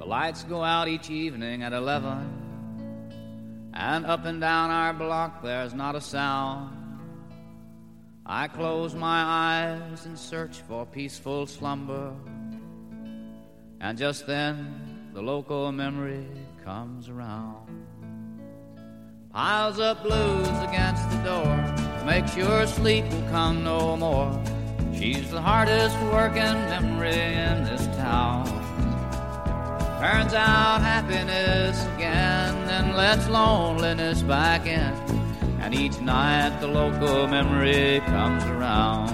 lights go out each evening at 11, and up and down our block there's not a sound. I close my eyes and search for peaceful slumber, and just then the local memory comes around. Piles up blues against the door to make sure sleep will come no more. She's the hardest working memory in this town. Turns out happiness again, then lets loneliness back in, and each night the local memory comes around.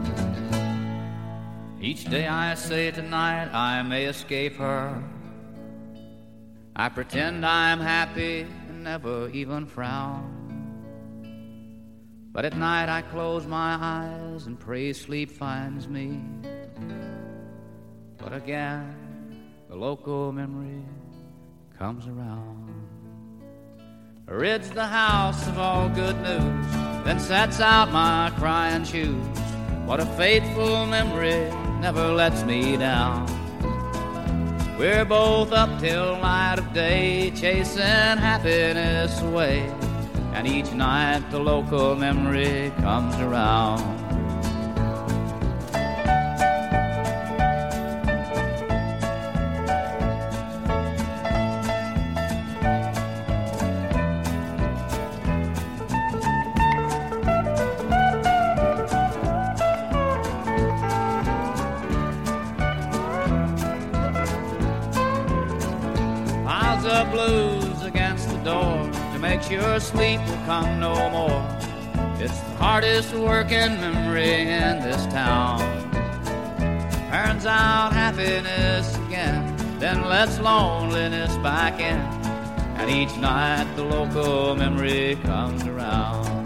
Each day I say tonight I may escape her. I pretend I'm happy and never even frown. But at night I close my eyes and pray sleep finds me. But again the local memory comes around. Rids the house of all good news, then sets out my crying shoes. What a faithful memory, never lets me down. We're both up till light of day, chasing happiness away, and each night the local memory comes around. Up blues against the door to make sure sleep will come no more. It's the hardest working memory in this town. Turns out happiness again, then lets loneliness back in, and each night the local memory comes around.